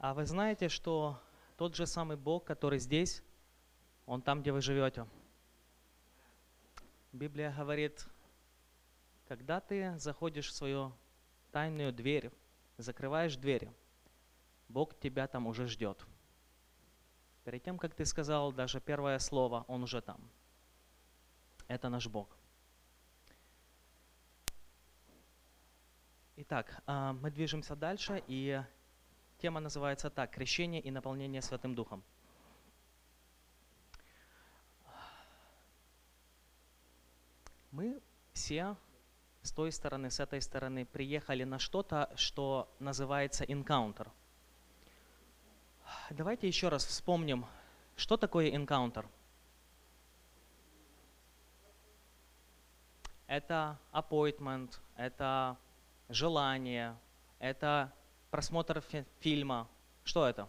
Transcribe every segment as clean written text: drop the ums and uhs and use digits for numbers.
А вы знаете, что тот же самый Бог, который здесь, Он там, где вы живете. Библия говорит, когда ты заходишь в свою тайную дверь, закрываешь дверь, Бог тебя там уже ждет. Перед тем, как ты сказал даже первое слово, Он уже там. Это наш Бог. Итак, мы движемся дальше, и тема называется так: «Крещение и наполнение Святым Духом». Мы все с той стороны, с этой стороны приехали на что-то, что называется encounter. Давайте еще раз вспомним, что такое encounter. Это appointment, это желание, это просмотр фильма. Что это?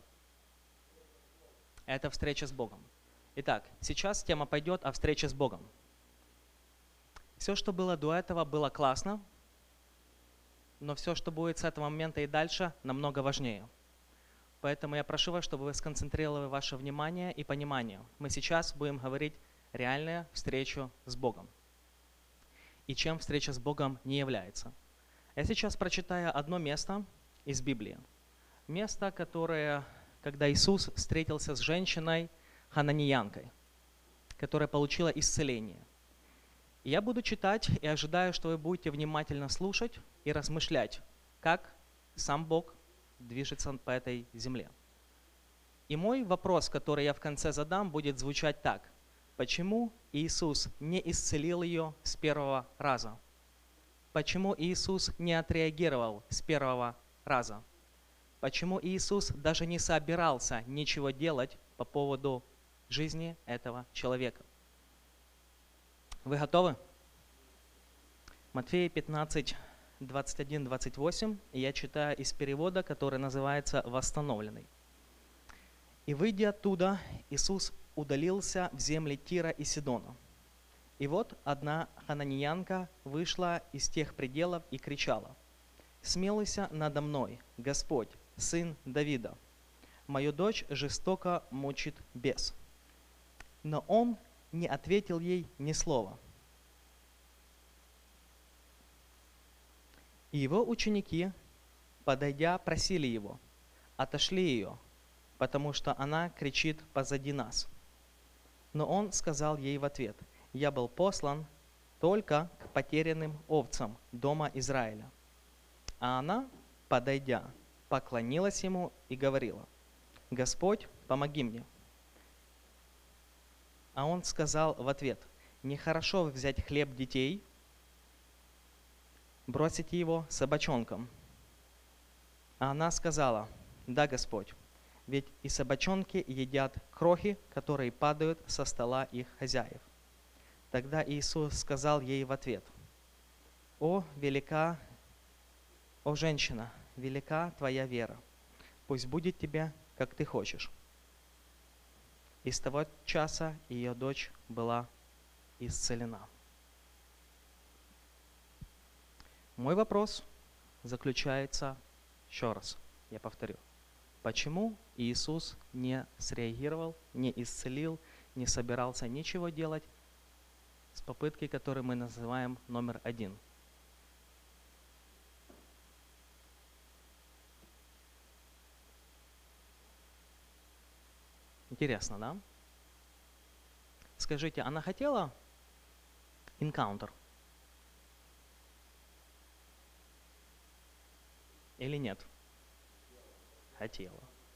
Это встреча с Богом. Итак, сейчас тема пойдет о встрече с Богом. Все, что было до этого, было классно, но все, что будет с этого момента и дальше, намного важнее. Поэтому я прошу вас, чтобы вы сконцентрировали ваше внимание и понимание. Мы сейчас будем говорить реальную встречу с Богом. И чем встреча с Богом не является. Я сейчас прочитаю одно место из Библии. Место, которое, когда Иисус встретился с женщиной хананиянкой, которая получила исцеление. И я буду читать и ожидаю, что вы будете внимательно слушать и размышлять, как сам Бог движется по этой земле. И мой вопрос, который я в конце задам, будет звучать так. Почему Иисус не исцелил ее с первого раза? Почему Иисус не отреагировал с первого раза? Почему Иисус даже не собирался ничего делать по поводу жизни этого человека? Вы готовы? Матфея 15, 21, 28. И я читаю из перевода, который называется «Восстановленный». «И, выйдя оттуда, Иисус удалился в земли Тира и Сидона. И вот одна хананиянка вышла из тех пределов и кричала: „Смилуйся надо мной, Господь, сын Давида. Мою дочь жестоко мучит бес“. Но он не ответил ей ни слова. И его ученики, подойдя, просили его: „Отошли ее, потому что она кричит позади нас“. Но он сказал ей в ответ: „Я был послан только к потерянным овцам дома Израиля“. А она, подойдя, поклонилась ему и говорила: „Господь, помоги мне“. А он сказал в ответ: „Нехорошо взять хлеб детей, бросить его собачонкам“. А она сказала: „Да, Господь, ведь и собачонки едят крохи, которые падают со стола их хозяев“. Тогда Иисус сказал ей в ответ: О женщина, велика твоя вера, пусть будет тебе, как ты хочешь“. И с того часа ее дочь была исцелена. Мой вопрос заключается, еще раз, я повторю, почему Иисус не среагировал, не исцелил, не собирался ничего делать с попыткой, которую мы называем номер 1? Интересно, да? Скажите, она хотела encounter? Или нет? Хотела.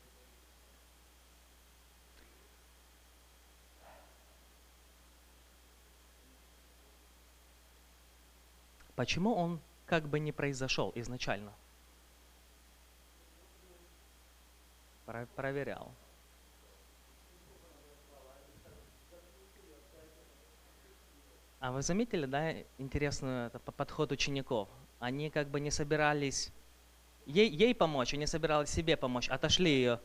Почему он как бы не произошел изначально? Проверял. А вы заметили, да, интересный подход учеников? Они как бы не собирались ей помочь, они собирались себе помочь, отошли ее.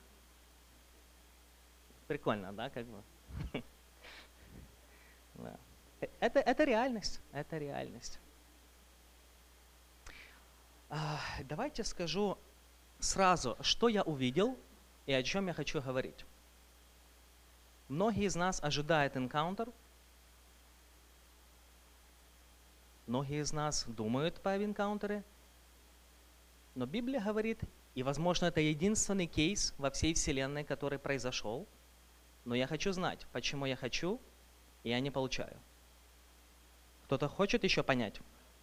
Прикольно, да, как бы? Да. Это реальность, это реальность. Давайте скажу сразу, что я увидел и о чем я хочу говорить. Многие из нас ожидают энкаунтер, многие из нас думают по энкаунтере, но Библия говорит, и возможно это единственный кейс во всей вселенной, который произошел, но я хочу знать, почему я хочу, и я не получаю. Кто-то хочет еще понять?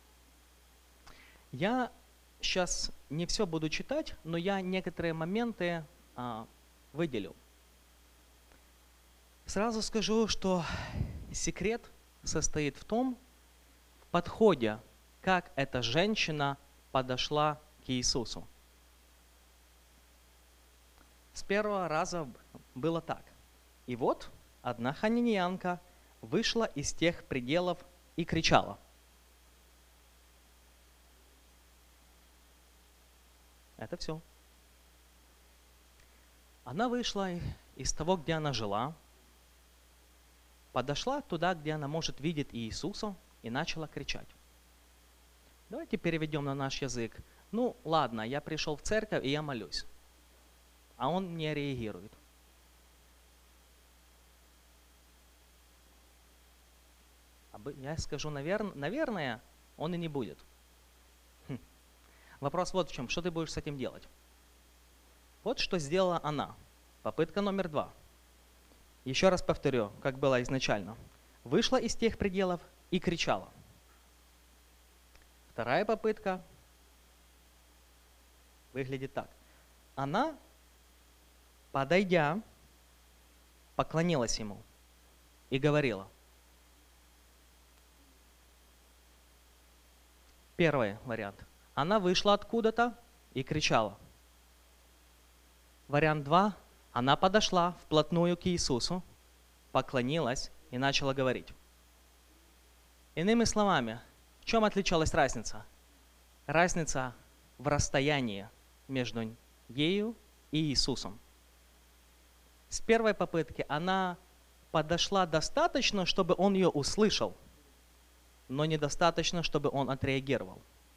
Я сейчас не все буду читать, но я некоторые моменты выделил. Сразу скажу, что секрет состоит в том, в подходе, как эта женщина подошла к Иисусу. С первого раза было так. И вот одна хананеянка вышла из тех пределов и кричала. Это все. Она вышла из того, где она жила, подошла туда, где она может видеть Иисуса, и начала кричать. Давайте переведем на наш язык. Ну, ладно, я пришел в церковь, и я молюсь. А он не реагирует. Я скажу, наверное, он и не будет. Вопрос вот в чем. Что ты будешь с этим делать? Вот что сделала она. Попытка номер 2. Еще раз повторю, как было изначально. Вышла из тех пределов и кричала. Вторая попытка выглядит так. Она, подойдя, поклонилась ему и говорила. Первый вариант. Она вышла откуда-то и кричала. Вариант 2. Она подошла вплотную к Иисусу, поклонилась и начала говорить. Иными словами, в чем отличалась разница? Разница в расстоянии между ею и Иисусом. С первой попытки она подошла достаточно, чтобы он ее услышал, но недостаточно, чтобы он отреагировал.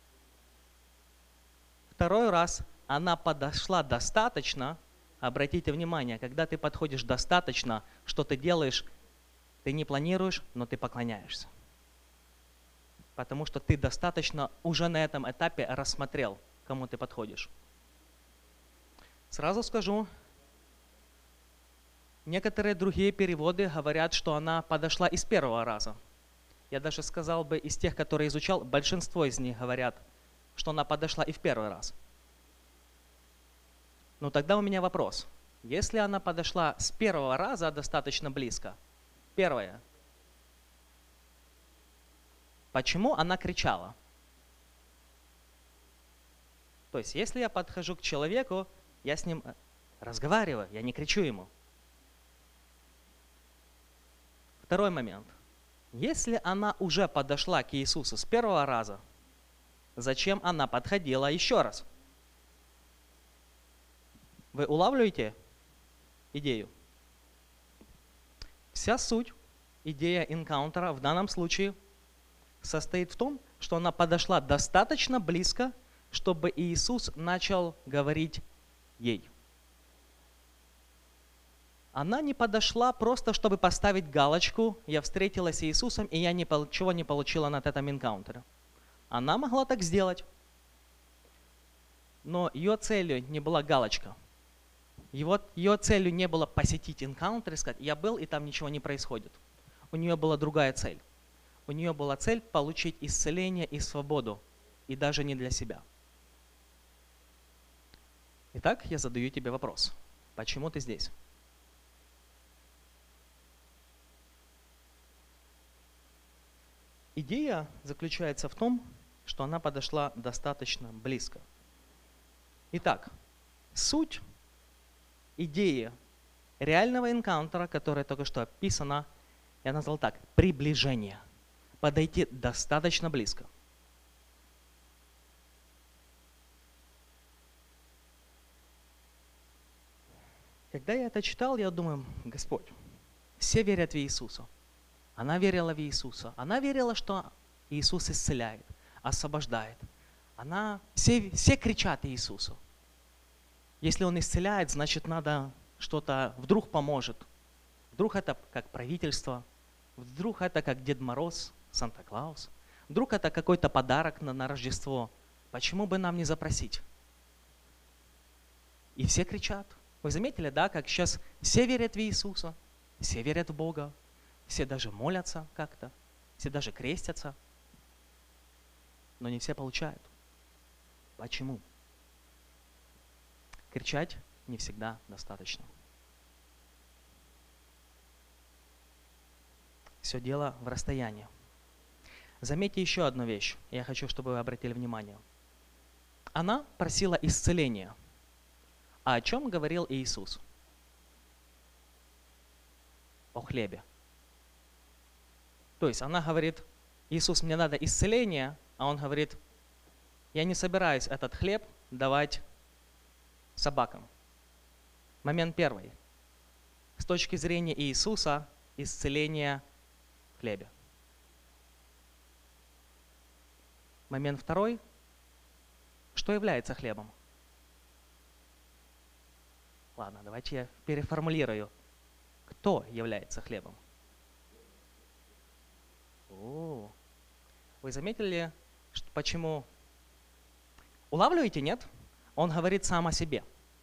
Второй раз она подошла достаточно. Обратите внимание, когда ты подходишь достаточно, что ты делаешь, ты не планируешь, но ты поклоняешься. Потому что ты достаточно уже на этом этапе рассмотрел, к кому ты подходишь. Сразу скажу, некоторые другие переводы говорят, что она подошла из первого раза. Я даже сказал бы, из тех, которые изучал, большинство из них говорят, что она подошла и в первый раз. Ну тогда у меня вопрос. Если она подошла с первого раза достаточно близко, первое, почему она кричала? То есть, если я подхожу к человеку, я с ним разговариваю, я не кричу ему. Второй момент. Если она уже подошла к Иисусу с первого раза, зачем она подходила еще раз? Вы улавливаете идею? Вся суть, идея энкаунтера в данном случае состоит в том, что она подошла достаточно близко, чтобы Иисус начал говорить ей. Она не подошла просто, чтобы поставить галочку, я встретилась с Иисусом, и я ничего не получила на этом энкаунтере. Она могла так сделать, но ее целью не была галочка. Ее целью не было посетить энкаунтер и сказать, я был, и там ничего не происходит. У нее была другая цель. У нее была цель получить исцеление и свободу, и даже не для себя. Итак, я задаю тебе вопрос. Почему ты здесь? Идея заключается в том, что она подошла достаточно близко. Итак, суть идеи реального энкаунтера, которая только что описана, я назвал так, приближение. Подойти достаточно близко. Когда я это читал, я думаю, Господь, все верят в Иисуса. Она верила в Иисуса. Она верила, что Иисус исцеляет, освобождает. Все кричат Иисусу. Если Он исцеляет, значит, надо что-то, вдруг поможет. Вдруг это как правительство, вдруг это как Дед Мороз, Санта-Клаус, вдруг это какой-то подарок на Рождество. Почему бы нам не запросить? И все кричат. Вы заметили, да, как сейчас все верят в Иисуса, все верят в Бога, все даже молятся как-то, все даже крестятся, но не все получают. Почему? Кричать не всегда достаточно. Все дело в расстоянии. Заметьте еще одну вещь, я хочу, чтобы вы обратили внимание. Она просила исцеления. А о чем говорил Иисус? О хлебе. То есть она говорит: Иисус, мне надо исцеление, а Он говорит: я не собираюсь этот хлеб давать собакам. Момент первый. С точки зрения Иисуса, исцеление в хлебе. Момент второй. Что является хлебом? Ладно, давайте я переформулирую. Кто является хлебом? О, вы заметили, почему? Улавливаете, нет? Он говорит сам о себе.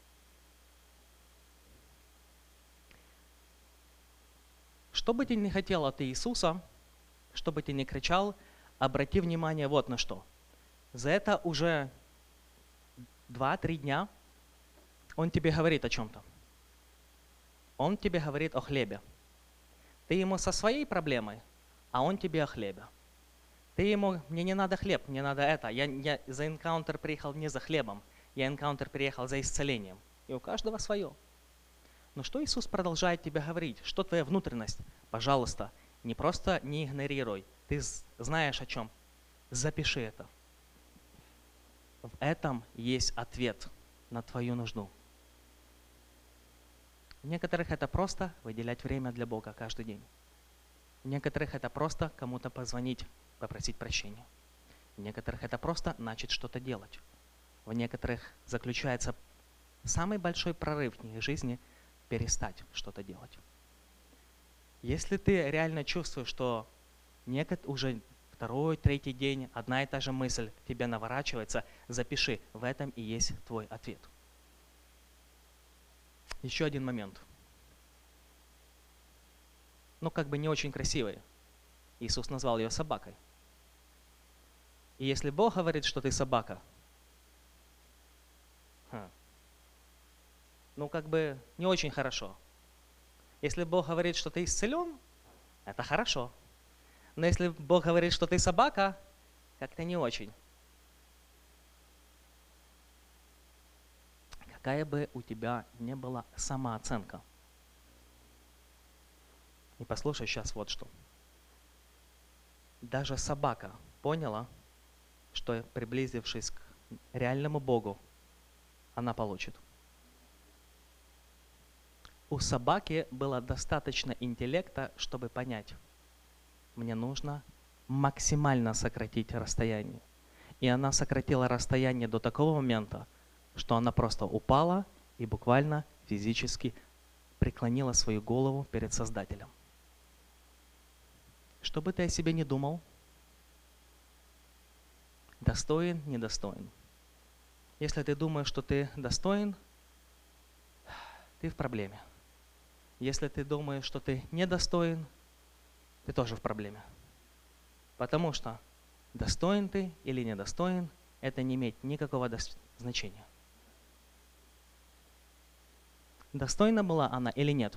Что бы ты ни хотел от Иисуса, что бы ты ни кричал, обрати внимание вот на что. За это уже 2-3 дня Он тебе говорит о чем-то. Он тебе говорит о хлебе. Ты ему со своей проблемой, а он тебе о хлебе. Ты ему: мне не надо хлеб, мне надо это. Я за энкаунтер приехал не за хлебом, я энкаунтер приехал за исцелением. И у каждого свое. Но что Иисус продолжает тебе говорить? Что твоя внутренность? Пожалуйста, не просто не игнорируй. Ты знаешь о чем. Запиши это. В этом есть ответ на твою нужду. У некоторых это просто выделять время для Бога каждый день. У некоторых это просто кому-то позвонить, попросить прощения. У некоторых это просто начать что-то делать. У некоторых заключается самый большой прорыв в их жизни – перестать что-то делать. Если ты реально чувствуешь, что уже 2-3 день одна и та же мысль к тебе наворачивается, запиши, в этом и есть твой ответ. Еще один момент. Как бы не очень красивый. Иисус назвал ее собакой. И если Бог говорит, что ты собака, как бы не очень хорошо. Если Бог говорит, что ты исцелен, это хорошо. Но если Бог говорит, что ты собака, как-то не очень. Какая бы у тебя ни была самооценка. И послушай сейчас вот что. Даже собака поняла, что, приблизившись к реальному Богу, она получит. У собаки было достаточно интеллекта, чтобы понять: мне нужно максимально сократить расстояние. И она сократила расстояние до такого момента, что она просто упала и буквально физически преклонила свою голову перед Создателем. Что бы ты о себе не думал, достоин, недостоин. Если ты думаешь, что ты достоин, ты в проблеме. Если ты думаешь, что ты недостоин, ты тоже в проблеме. Потому что достоин ты или недостоин, это не имеет никакого значения. Достойна была она или нет?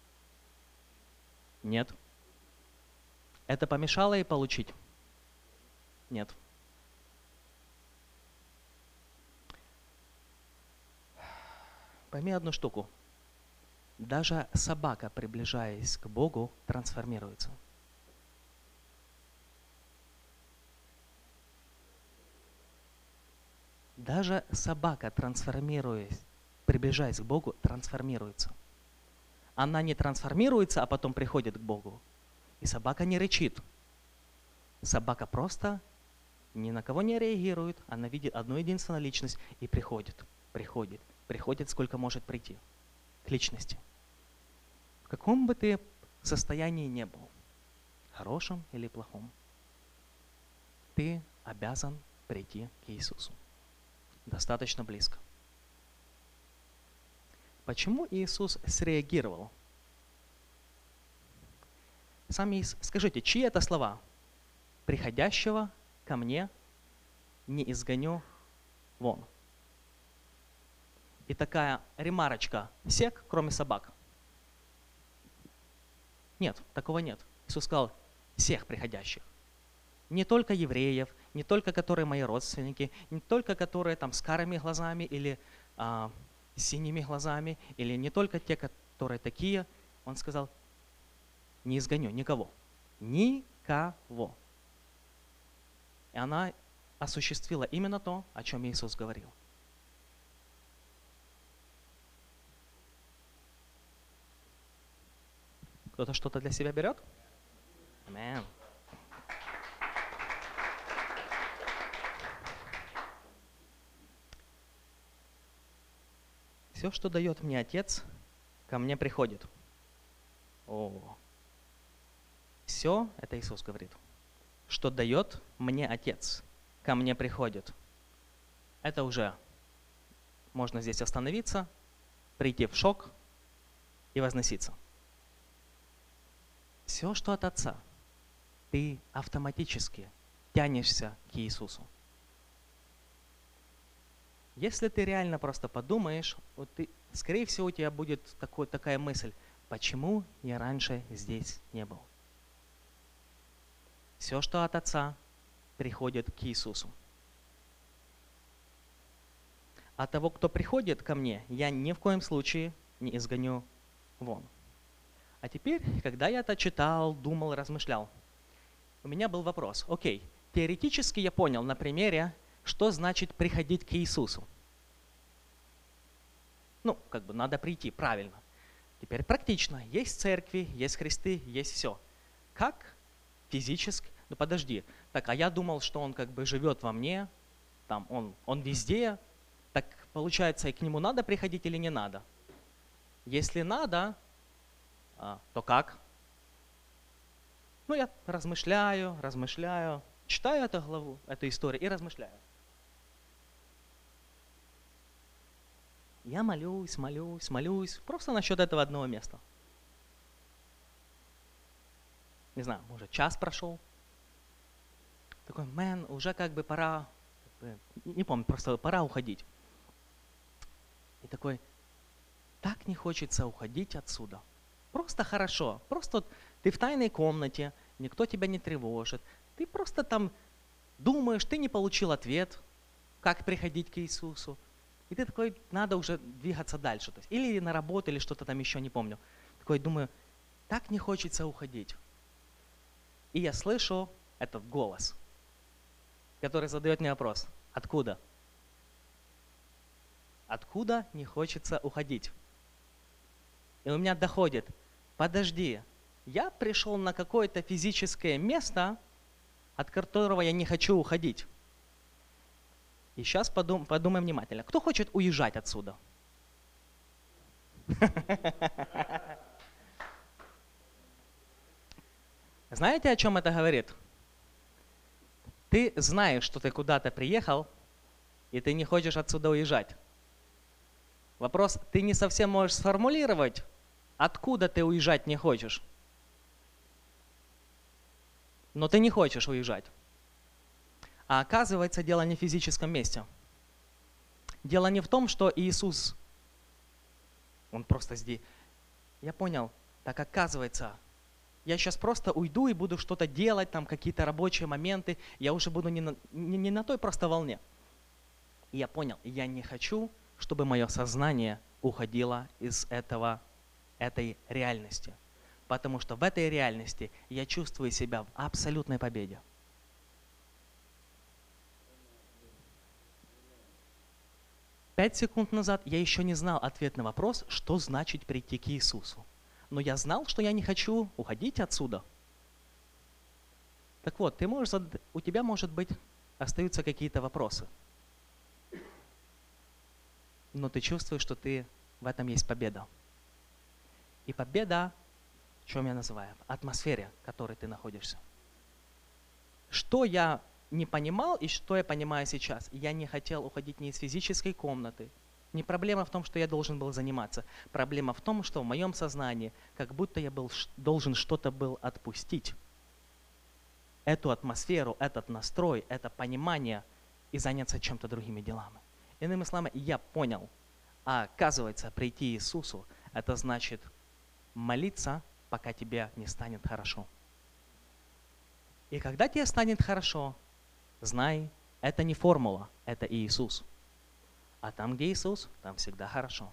Нет. Это помешало ей получить? Нет. Пойми одну штуку. Даже собака, приближаясь к Богу, трансформируется. Даже собака, приближаясь к Богу, трансформируется. Она не трансформируется, а потом приходит к Богу. И собака не рычит. Собака просто ни на кого не реагирует. Она видит одну единственную личность и приходит. приходит, сколько может прийти к личности. В каком бы ты состоянии не был, хорошем или плохом, ты обязан прийти к Иисусу. Достаточно близко. Почему Иисус среагировал? Сами скажите, чьи это слова? «Приходящего ко мне не изгоню вон». И такая ремарочка: всех, кроме собак. Нет, такого нет. Иисус сказал: всех приходящих. Не только евреев, не только которые мои родственники, не только которые там с карими глазами или с синими глазами, или не только те, которые такие. Он сказал: не изгоню никого. Никого. И она осуществила именно то, о чем Иисус говорил. Кто-то что-то для себя берет? Аминь. Все, что дает мне Отец, ко мне приходит. О, все, это Иисус говорит, что дает мне Отец, ко мне приходит. Это уже можно здесь остановиться, прийти в шок и возноситься. Все, что от Отца, ты автоматически тянешься к Иисусу. Если ты реально просто подумаешь, вот скорее всего, у тебя будет такая мысль: почему я раньше здесь не был? Все, что от Отца, приходит к Иисусу. А того, кто приходит ко мне, я ни в коем случае не изгоню вон. А теперь, когда я это читал, думал, размышлял, у меня был вопрос. Окей, теоретически я понял на примере, что значит приходить к Иисусу. Ну, надо прийти, правильно. Теперь практично. Есть церкви, есть кресты, есть все. Как физически? Ну подожди, так, а я думал, что он живет во мне, там он везде. Так получается, и к нему надо приходить или не надо? Если надо, то как? Ну, я размышляю, читаю эту главу, эту историю и размышляю. Я молюсь, просто насчет этого одного места. Не знаю, может, час прошел. Такой: уже пора, не помню, просто пора уходить. И такой: так не хочется уходить отсюда. Просто хорошо, просто ты в тайной комнате, никто тебя не тревожит. Ты просто там думаешь, ты не получил ответ, как приходить к Иисусу. И ты такой: надо уже двигаться дальше. То есть, или на работу, или что-то там еще, не помню. Такой думаю: так не хочется уходить. И я слышу этот голос, который задает мне вопрос: откуда? Откуда не хочется уходить? И у меня доходит: подожди, я пришел на какое-то физическое место, от которого я не хочу уходить. И сейчас подумаем внимательно. Кто хочет уезжать отсюда? Знаете, о чем это говорит? Ты знаешь, что ты куда-то приехал, и ты не хочешь отсюда уезжать. Вопрос: ты не совсем можешь сформулировать, откуда ты уезжать не хочешь. Но ты не хочешь уезжать. А оказывается, дело не в физическом месте. Дело не в том, что Иисус, Он просто здесь. Я понял, так оказывается, я сейчас просто уйду и буду что-то делать, там какие-то рабочие моменты, я уже буду не на той просто волне. И я понял, я не хочу, чтобы мое сознание уходило из этой реальности. Потому что в этой реальности я чувствую себя в абсолютной победе. Пять секунд назад я еще не знал ответ на вопрос, что значит прийти к Иисусу. Но я знал, что я не хочу уходить отсюда. Так вот, у тебя, может быть, остаются какие-то вопросы. но ты чувствуешь, что в этом есть победа. И победа, в чем я называю? В атмосфере, в которой ты находишься. Что я не понимал и что я понимаю сейчас? Я не хотел уходить ни из физической комнаты. Не проблема в том, что я должен был заниматься. Проблема в том, что в моем сознании, как будто я должен что-то был отпустить. Эту атмосферу, этот настрой, это понимание и заняться чем-то другими делами. Иными словами, я понял, а оказывается, прийти к Иисусу, это значит молиться, пока тебе не станет хорошо. И когда тебе станет хорошо, знай, это не формула, это Иисус. А там, где Иисус, там всегда хорошо.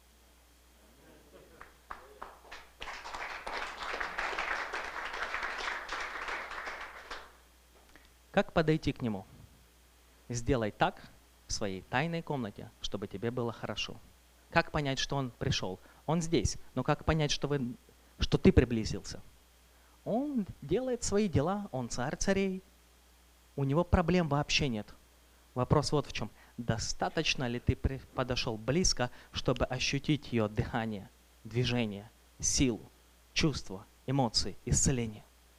Как подойти к Нему? Сделай так в своей тайной комнате, чтобы тебе было хорошо. Как понять, что Он пришел? Он здесь, но как понять, что ты приблизился? Он делает свои дела, Он царь царей. У Него проблем вообще нет. Вопрос вот в чем. Достаточно ли ты подошел близко, чтобы ощутить ее дыхание, движение, силу, чувства, эмоции, исцеление?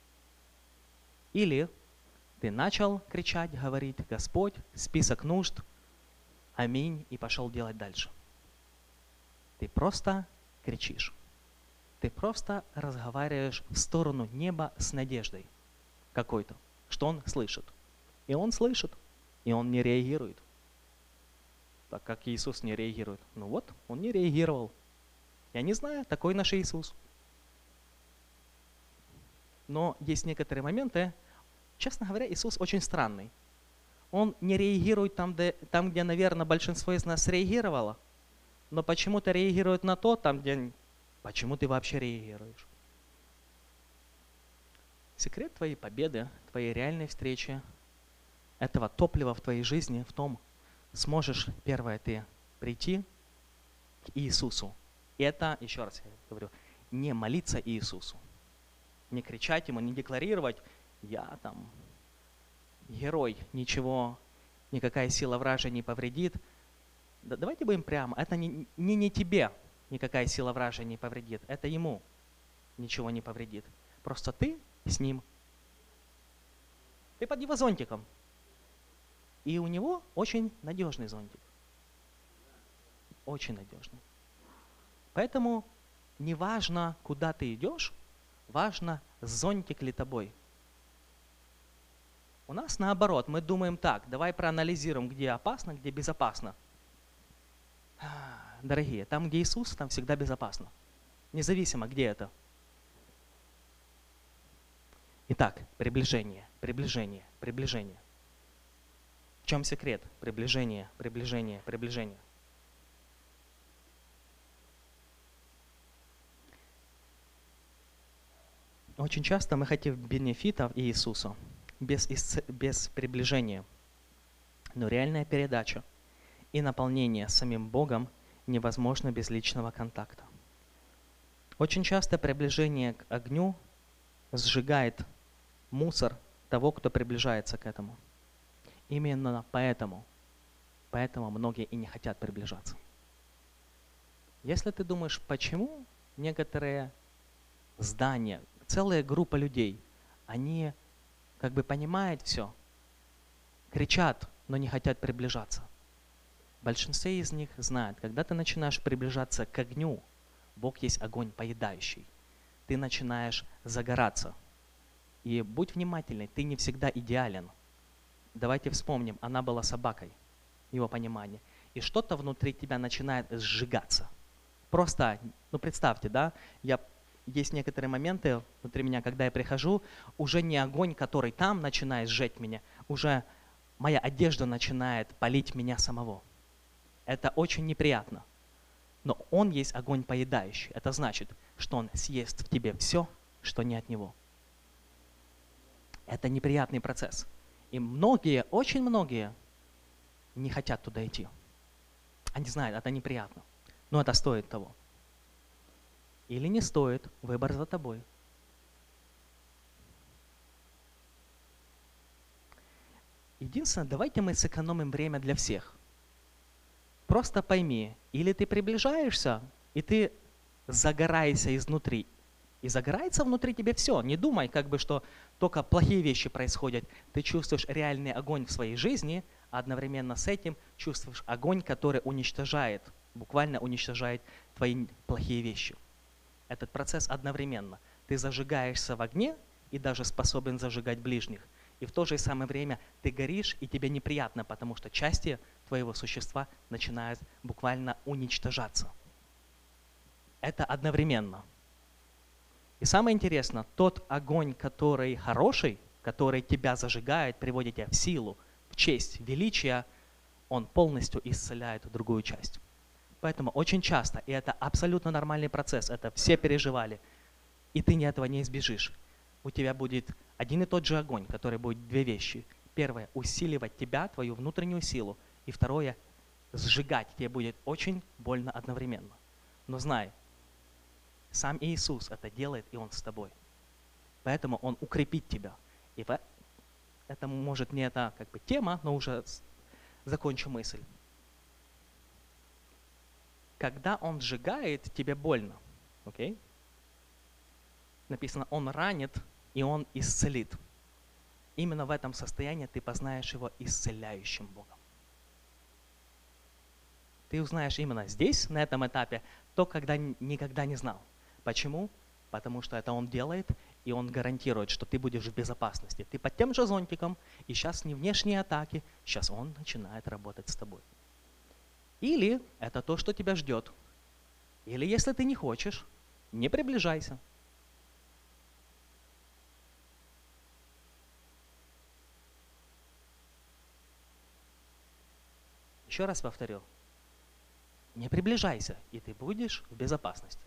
Или ты начал кричать, говорить: Господь, список нужд, аминь, и пошел делать дальше. Ты просто кричишь. Ты просто разговариваешь в сторону неба с надеждой какой-то, что Он слышит. И Он слышит, и Он не реагирует. Так как Иисус не реагирует. Ну вот, Он не реагировал. Я не знаю, такой наш Иисус. Но есть некоторые моменты, честно говоря, Иисус очень странный. Он не реагирует там, где, наверное, большинство из нас реагировало, но почему-то реагирует на то, там, где... Почему ты вообще реагируешь? Секрет твоей победы, твоей реальной встречи, этого топлива в твоей жизни в том, сможешь, первое, ты прийти к Иисусу. И это, еще раз я говорю, не молиться Иисусу, не кричать Ему, не декларировать: я там герой, ничего, никакая сила вражья не повредит. Да, давайте будем прямо, это не тебе никакая сила вражья не повредит, это Ему ничего не повредит. Просто ты с Ним. Ты под Его зонтиком. И у Него очень надежный зонтик. Очень надежный. Поэтому не важно, куда ты идешь, важно, зонтик ли тобой. У нас наоборот, мы думаем так: давай проанализируем, где опасно, где безопасно. Дорогие, там, где Иисус, там всегда безопасно. Независимо, где это. Итак, приближение, приближение, приближение. В чем секрет? Приближение, приближение, приближение. Очень часто мы хотим бенефитов Иисуса без приближения. Но реальная передача и наполнение самим Богом невозможно без личного контакта. Очень часто приближение к огню сжигает мусор того, кто приближается к этому. Именно поэтому многие и не хотят приближаться. Если ты думаешь, почему некоторые здания, целая группа людей, они как бы понимают все, кричат, но не хотят приближаться. Большинство из них знают, когда ты начинаешь приближаться к огню, Бог есть огонь поедающий, ты начинаешь загораться. И будь внимательный, ты не всегда идеален. Давайте вспомним, она была собакой, его понимание. И что-то внутри тебя начинает сжигаться. Просто, представьте, да, есть некоторые моменты внутри меня, когда я прихожу, уже не огонь, который там начинает сжечь меня, уже моя одежда начинает палить меня самого. Это очень неприятно. Но Он есть огонь поедающий. Это значит, что Он съест в тебе все, что не от Него. Это неприятный процесс. И многие, очень многие не хотят туда идти. Они знают, это неприятно. Но это стоит того. Или не стоит, выбор за тобой. Единственное, давайте мы сэкономим время для всех. Просто пойми, или ты приближаешься, и ты загораешься изнутри, и загорается внутри тебя все. Не думай, как бы, что только плохие вещи происходят. Ты чувствуешь реальный огонь в своей жизни, а одновременно с этим чувствуешь огонь, который уничтожает, буквально уничтожает твои плохие вещи. Этот процесс одновременно. Ты зажигаешься в огне и даже способен зажигать ближних. И в то же самое время ты горишь, и тебе неприятно, потому что части твоего существа начинают буквально уничтожаться. Это одновременно. И самое интересное, тот огонь, который хороший, который тебя зажигает, приводит тебя в силу, в честь, в величие, он полностью исцеляет другую часть. Поэтому очень часто, и это абсолютно нормальный процесс, это все переживали, и ты этого не избежишь. У тебя будет один и тот же огонь, который будет две вещи. Первое – усиливать тебя, твою внутреннюю силу. И второе – сжигать тебе будет очень больно одновременно. Но знай, сам Иисус это делает, и Он с тобой. Поэтому Он укрепит тебя. И это может не эта как бы тема, но уже закончу мысль. Когда Он сжигает, тебе больно. Okay? Написано, Он ранит, и Он исцелит. Именно в этом состоянии ты познаешь Его исцеляющим Богом. Ты узнаешь именно здесь, на этом этапе, то, когда никогда не знал. Почему? Потому что это Он делает, и Он гарантирует, что ты будешь в безопасности. Ты под тем же зонтиком, и сейчас не внешние атаки, сейчас Он начинает работать с тобой. Или это то, что тебя ждет. Или если ты не хочешь, не приближайся. Еще раз повторю. Не приближайся, и ты будешь в безопасности.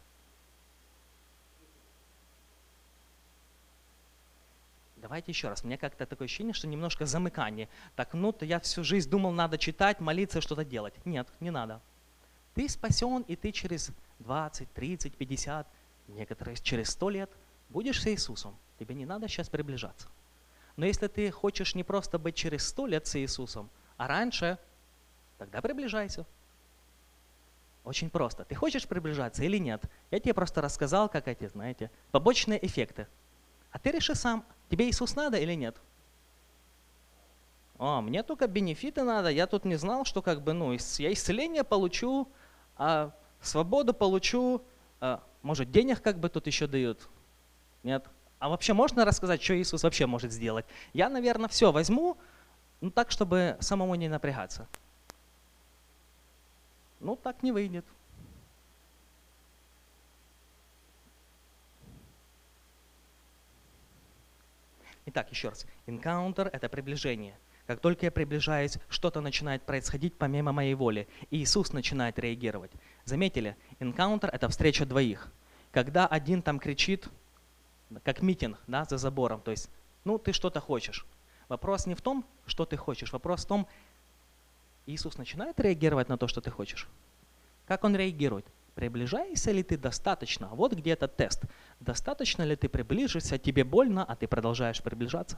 Давайте еще раз. У меня как-то такое ощущение, что немножко замыкание. Так, то я всю жизнь думал, надо читать, молиться, что-то делать. Нет, не надо. Ты спасен, и ты через 20, 30, 50, некоторые через 100 лет будешь с Иисусом. Тебе не надо сейчас приближаться. Но если ты хочешь не просто быть через 100 лет с Иисусом, а раньше, тогда приближайся. Очень просто. Ты хочешь приближаться или нет? Я тебе просто рассказал, как эти, знаете, побочные эффекты. А ты реши сам, тебе Иисус надо или нет? Мне только бенефиты надо, я тут не знал, что как бы, я исцеление получу, а свободу получу, может, денег как бы тут еще дают? Нет? А вообще можно рассказать, что Иисус вообще может сделать? Я, наверное, все возьму, так, чтобы самому не напрягаться. Так не выйдет. Итак, еще раз. Encounter – это приближение. Как только я приближаюсь, что-то начинает происходить помимо моей воли, и Иисус начинает реагировать. Заметили? Encounter – это встреча двоих. Когда один там кричит, как митинг, да, за забором, то есть, ты что-то хочешь. Вопрос не в том, что ты хочешь, вопрос в том, Иисус начинает реагировать на то, что ты хочешь. Как Он реагирует? Приближаешься ли ты достаточно? Вот где этот тест. Достаточно ли ты приближишься, тебе больно, а ты продолжаешь приближаться?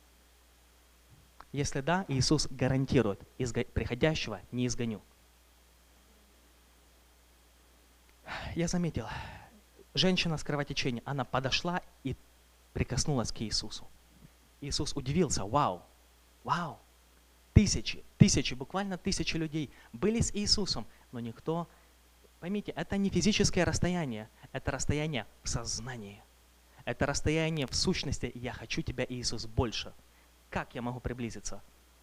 Если да, Иисус гарантирует, приходящего не изгоню. Я заметил, женщина с кровотечением, она подошла и прикоснулась к Иисусу. Иисус удивился, вау, тысячи, буквально тысячи людей были с Иисусом, но никто. Поймите, это не физическое расстояние, это расстояние в сознании. Это расстояние в сущности «Я хочу тебя, Иисус, больше». Как я могу приблизиться?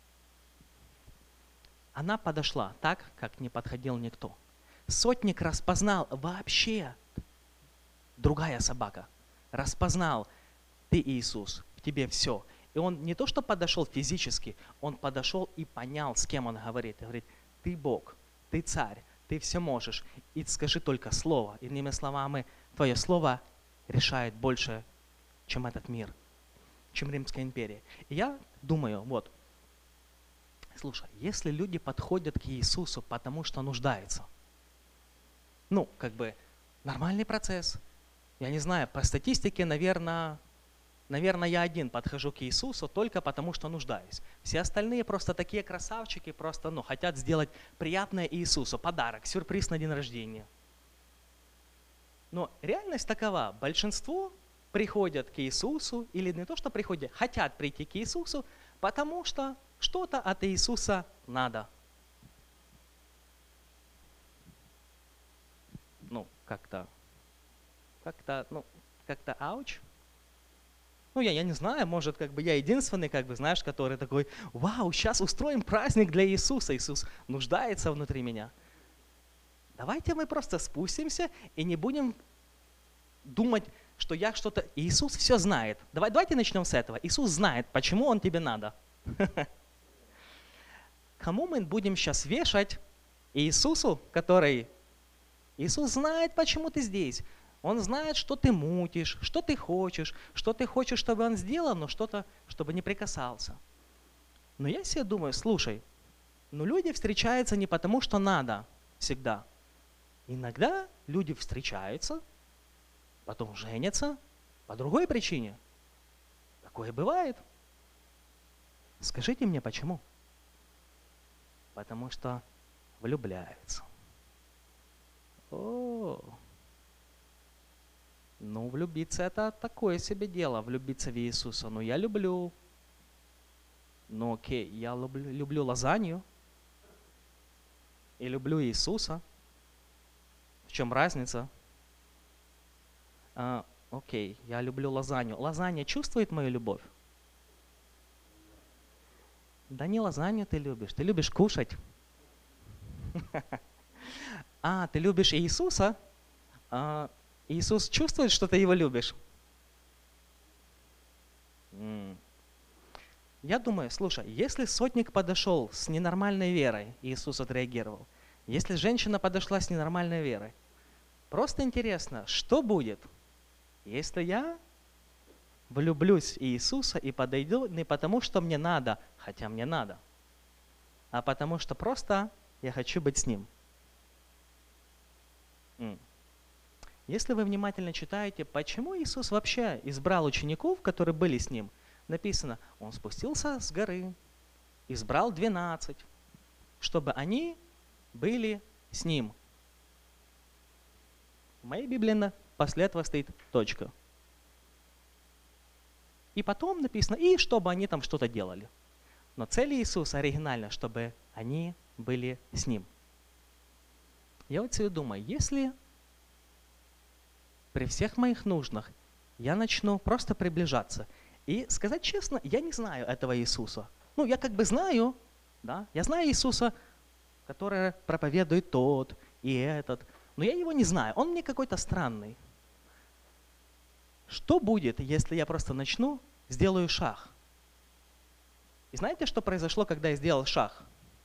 Она подошла так, как не подходил никто. Сотник распознал вообще другая собака. Распознал, ты Иисус, в тебе все. И он не то что подошел физически, он подошел и понял, с кем он говорит. Он говорит, ты Бог, ты царь. Ты все можешь. И скажи только слово. Иными словами, твое слово решает больше, чем этот мир, чем Римская империя. И я думаю, слушай, если люди подходят к Иисусу, потому что нуждаются, нормальный процесс. Я не знаю, по статистике, наверное, Наверное, я один подхожу к Иисусу только потому, что нуждаюсь. Все остальные просто такие красавчики, просто хотят сделать приятное Иисусу, подарок, сюрприз на день рождения. Но реальность такова, большинство приходят к Иисусу, или не то, что приходят, хотят прийти к Иисусу, потому что что-то от Иисуса надо. Как-то ауч. Я не знаю, может, я единственный, знаешь, который такой, вау, сейчас устроим праздник для Иисуса. Иисус нуждается внутри меня. Давайте мы просто спустимся и не будем думать, что я что-то... Иисус все знает. Давайте начнем с этого. Иисус знает, почему Он тебе надо. Кому мы будем сейчас вешать? Иисусу, который... Иисус знает, почему ты здесь. Он знает, что ты мутишь, что ты хочешь, чтобы Он сделал, но что-то, чтобы не прикасался. Но я себе думаю, слушай, люди встречаются не потому, что надо всегда. Иногда люди встречаются, потом женятся по другой причине. Такое бывает. Скажите мне, почему? Потому что влюбляются. Влюбиться это такое себе дело, влюбиться в Иисуса. Я люблю. Окей, я люблю лазанью и люблю Иисуса. В чем разница? Окей, я люблю лазанью. Лазанья чувствует мою любовь? Да не лазанью ты любишь кушать. Ты любишь Иисуса? Иисус чувствует, что ты Его любишь? Я думаю, слушай, если сотник подошел с ненормальной верой, Иисус отреагировал. Если женщина подошла с ненормальной верой, просто интересно, что будет, если я влюблюсь в Иисуса и подойду не потому, что мне надо, хотя мне надо, а потому что просто я хочу быть с Ним. Если вы внимательно читаете, почему Иисус вообще избрал учеников, которые были с Ним, написано, Он спустился с горы, избрал 12, чтобы они были с Ним. В моей Библии после этого стоит точка. И потом написано, и чтобы они там что-то делали. Но цель Иисуса оригинальна, чтобы они были с Ним. Я вот себе думаю, если при всех моих нуждах я начну просто приближаться, и сказать честно, я не знаю этого Иисуса. Я знаю, да, я знаю Иисуса, который проповедует тот и этот, но я Его не знаю, Он мне какой-то странный. Что будет, если я просто сделаю шаг? И знаете, что произошло, когда я сделал шаг?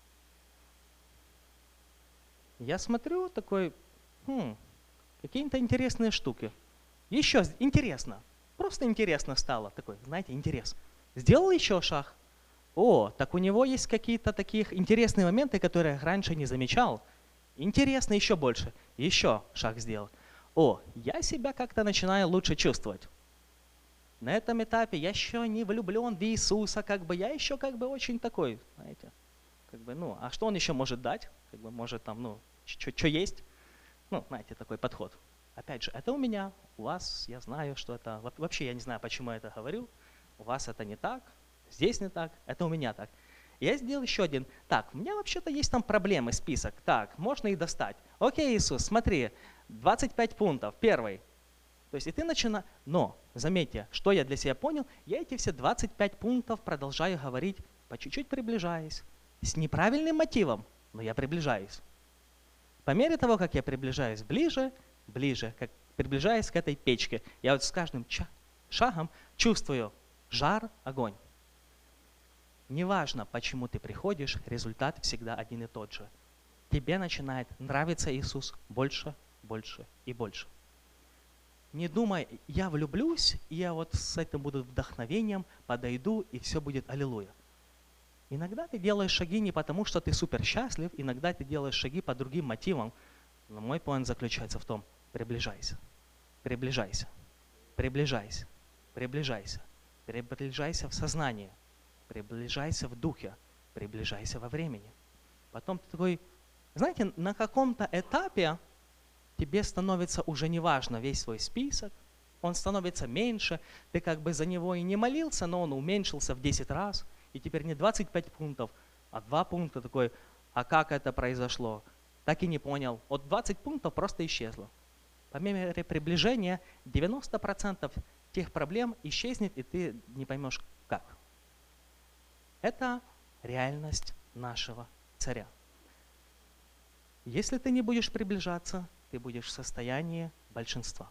Я смотрю такой, какие-то интересные штуки. Еще интересно, просто интересно стало, такой, знаете, интерес. Сделал еще шаг. Так у него есть какие-то такие интересные моменты, которые я раньше не замечал. Интересно еще больше. Еще шаг сделал. Я себя как-то начинаю лучше чувствовать. На этом этапе я еще не влюблен в Иисуса, я еще очень такой, знаете, а что Он еще может дать? Может там, что есть? Знаете, такой подход. Опять же, это у меня, у вас, я знаю, что это, вообще я не знаю, почему я это говорю, у вас это не так, здесь не так, это у меня так. Я сделал еще один. У меня вообще-то есть там проблемы, список. Можно их достать. Окей, Иисус, смотри, 25 пунктов, первый. То есть и ты начинаешь, но, заметьте, что я для себя понял, я эти все 25 пунктов продолжаю говорить, по чуть-чуть приближаясь, с неправильным мотивом, но я приближаюсь. По мере того, как я приближаюсь ближе, как приближаясь к этой печке, я с каждым шагом чувствую жар, огонь. Неважно, почему ты приходишь, результат всегда один и тот же. Тебе начинает нравиться Иисус больше, больше и больше. Не думай, я влюблюсь, и я с этим буду вдохновением, подойду, и все будет аллилуйя. Иногда ты делаешь шаги не потому, что ты супер счастлив, иногда ты делаешь шаги по другим мотивам. Но мой план заключается в том, приближайся, приближайся, приближайся, приближайся, приближайся в сознании, приближайся в духе, приближайся во времени. Потом ты такой, знаете, на каком-то этапе тебе становится уже неважно весь свой список, он становится меньше, ты как бы за него и не молился, но он уменьшился в 10 раз, и теперь не 25 пунктов, а 2 пункта такой, а как это произошло? Так и не понял. От 20 пунктов просто исчезло. По мере приближения 90% тех проблем исчезнет, и ты не поймешь как. Это реальность нашего царя. Если ты не будешь приближаться, ты будешь в состоянии большинства.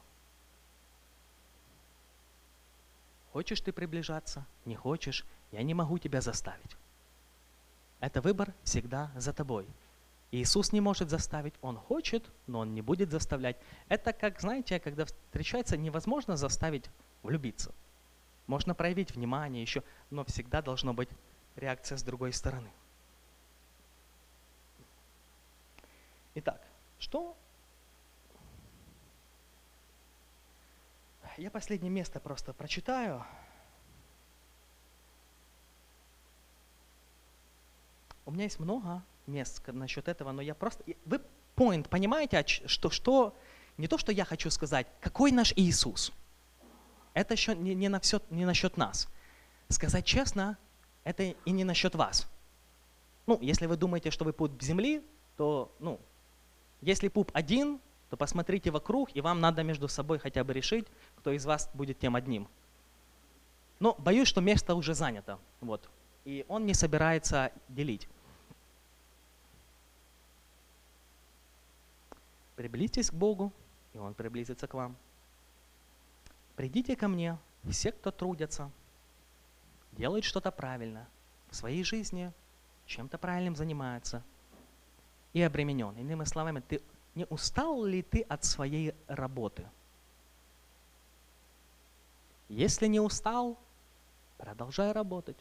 Хочешь ты приближаться, не хочешь, я не могу тебя заставить. Это выбор всегда за тобой. Иисус не может заставить, Он хочет, но Он не будет заставлять. Это как, знаете, когда встречается, невозможно заставить влюбиться. Можно проявить внимание еще, но всегда должна быть реакция с другой стороны. Итак, что? Я последнее место просто прочитаю. У меня есть много мест насчет этого, но я просто... Вы point понимаете, что не то, что я хочу сказать, какой наш Иисус? Это еще не насчет нас. Сказать честно, это и не насчет вас. Ну, если вы думаете, что вы пуп земли, то, если пуп один, то посмотрите вокруг, и вам надо между собой хотя бы решить, кто из вас будет тем одним. Но боюсь, что место уже занято. Вот. И он не собирается делить. Приблизьтесь к Богу, и Он приблизится к вам. Придите ко мне, все, кто трудятся, делают что-то правильно в своей жизни, чем-то правильным занимаются, и обременен. Иными словами, не устал ли ты от своей работы? Если не устал, продолжай работать.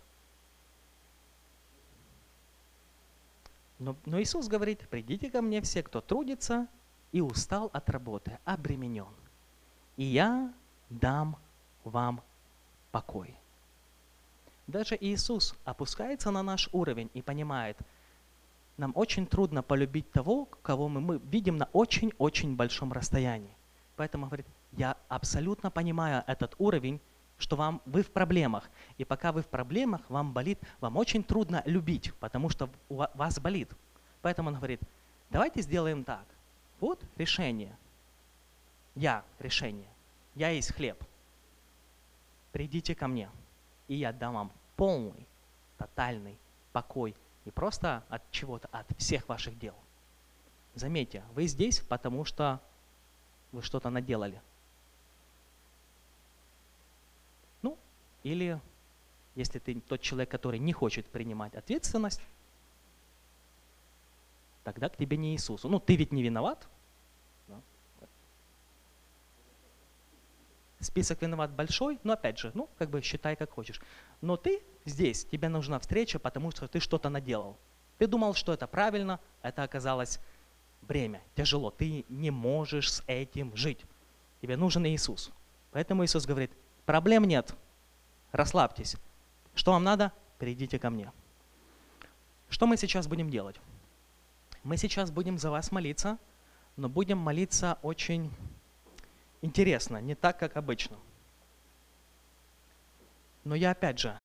Но Иисус говорит, придите ко мне все, кто трудится и устал от работы, обременен, и я дам вам покой. Даже Иисус опускается на наш уровень и понимает, нам очень трудно полюбить того, кого мы видим на очень-очень большом расстоянии. Поэтому говорит, я абсолютно понимаю этот уровень, что вы в проблемах. И пока вы в проблемах, вам болит, вам очень трудно любить, потому что у вас болит. Поэтому он говорит, давайте сделаем так. Вот решение. Решение. Я есть хлеб. Придите ко мне, и я дам вам полный, тотальный покой. Не просто от чего-то, от всех ваших дел. Заметьте, вы здесь, потому что вы что-то наделали. Или если ты тот человек, который не хочет принимать ответственность, тогда к тебе не Иисус. Ты ведь не виноват. Да? Список виноват большой, но опять же, считай как хочешь. Но ты здесь, тебе нужна встреча, потому что ты что-то наделал. Ты думал, что это правильно, это оказалось бремя, тяжело. Ты не можешь с этим жить. Тебе нужен Иисус. Поэтому Иисус говорит, проблем нет. Расслабьтесь. Что вам надо? Придите ко мне. Что мы сейчас будем делать? Мы сейчас будем за вас молиться, но будем молиться очень интересно, не так, как обычно. Но я опять же